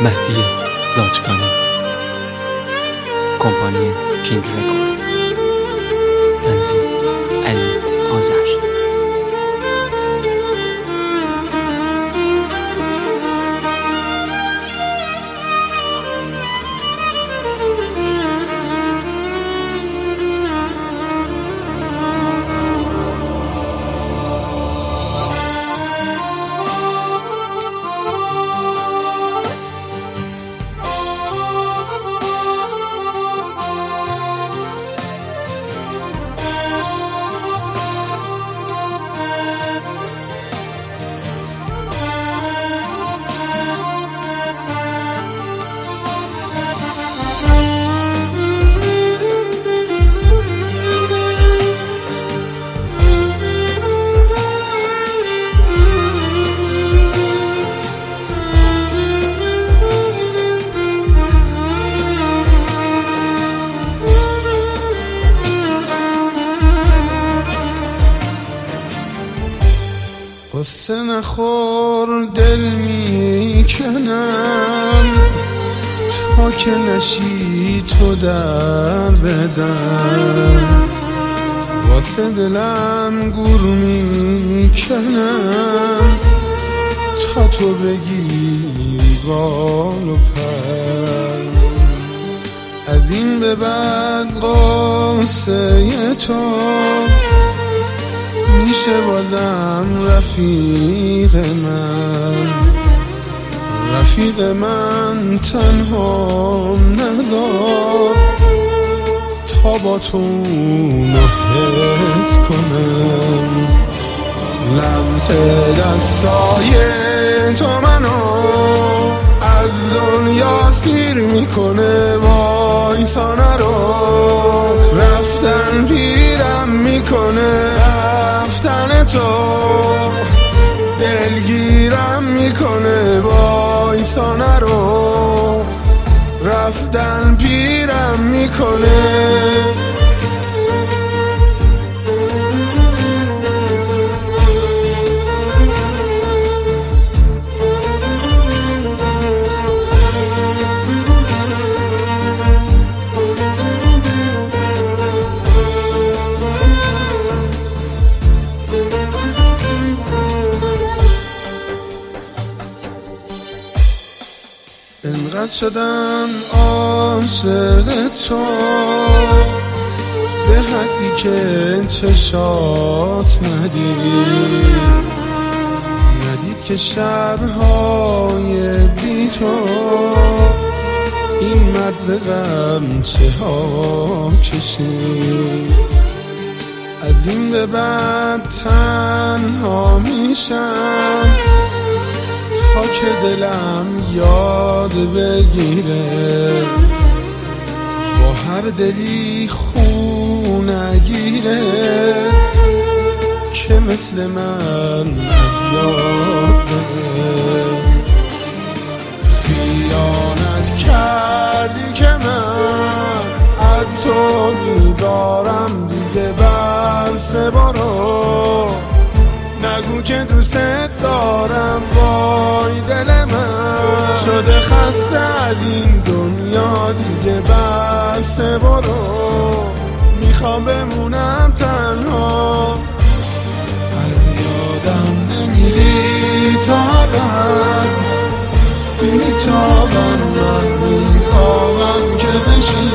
مهدی زاچکانی، کمپانی کینگ رکورد، تنظیم علی آذر. قصه نخور دل میکنم تا که نشی تو در بدم، واسه دلم گور میکنم تا تو بگیری بال و پر. از این به بعد قصه تو میشه بازم رفیق من تنها نذار تا با تو اونو حس کنم. لمس دستای تو منو از دنیا سیر میکنه، وایسا نرو رفتن پیرم میکنه، رفتن تو دلگیرم میکنه، وایسا نرو رفتن پیرم میکنه. انقدر شدم عاشق تو به حدی که چشات ندید که شبهای بی تو این مرز غم چه ها کشید. از این به بعد تنها میشم تا که دلم یاد بگیره، با هر دلی خون نگیره که مثل من از یاد بره. خیانت کردی که من از تو میذارم دیگه، بس برو نگو که دوست دارم، وای دل من شده خسته از این دنیا دیگه، بس برو میخوام بمونم تنها. از یادم نمیری تا بعد بیتابم، من میخوام که بشی